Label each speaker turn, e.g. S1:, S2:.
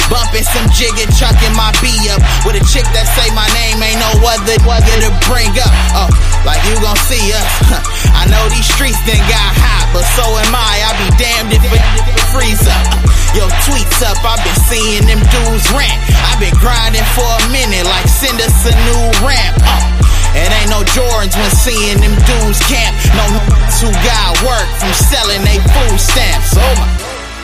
S1: Bumping some jigger, chunking my B up with a chick that say my name, ain't no other to bring up. Oh, like you gon' see us. I know these streets done got hot, but so am I. I be damned if it freeze up. Yo, tweets up, I been seeing them dudes rant. I been grinding for a minute, like send us a new ramp. It ain't no Jordans when seeing them dudes camp. No who got work from selling they food stamps. Oh my.